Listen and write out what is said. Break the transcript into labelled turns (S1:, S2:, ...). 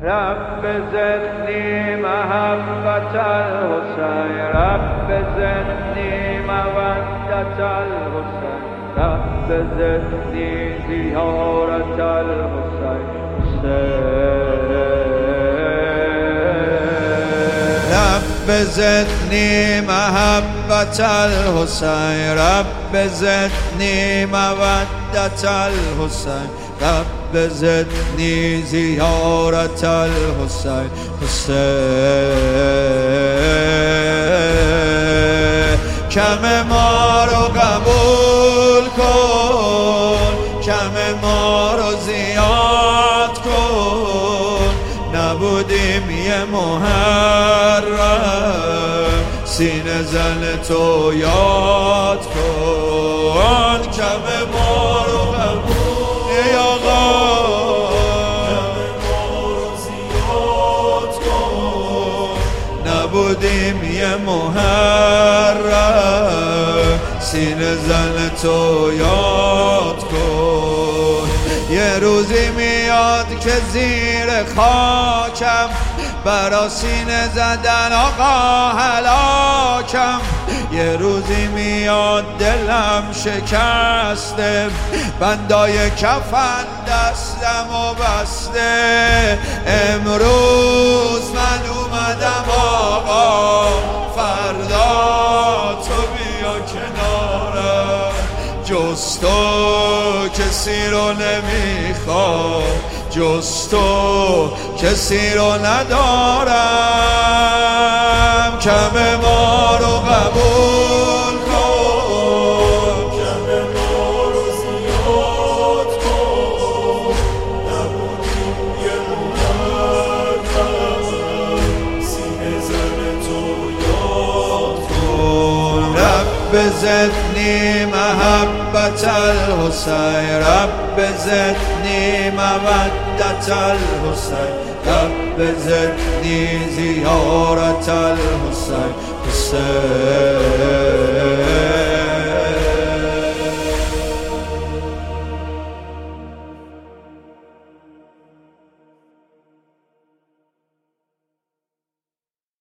S1: رب زدني محبة الحسين رب زدني مودة الحسين رب زدني زيارة الحسين رب زدني محبة الحسين رب زدني مودة الحسين رب زدني زيارة الحسين کم ما رو قبول کن کم ما رو زیاد کن نبودیم یه محرم سینه زن تو یاد کن کم ما رو قبول ای آقا کم ما رو زیاد کن نبودیم یه محرم سینه زن تو یاد کن یه روزی میاد که زیر خاکم برا سینه زدن آقا هلاکم یه روزی میاد دلم شکسته بندای کفن دستم و بسته امروز من اومدم آقا فردا تو بیا کنارم جز تو کسی رو نمیخوام جز تو کسی رو ندارم کم ما رو قبول کن کم ما رو زیاد کن نبودیم یه محرم سینه زن تو یاد کن رب زدنی محبت الحسین رب زدنی مودت الحسین رب زدنی زیارت الحسین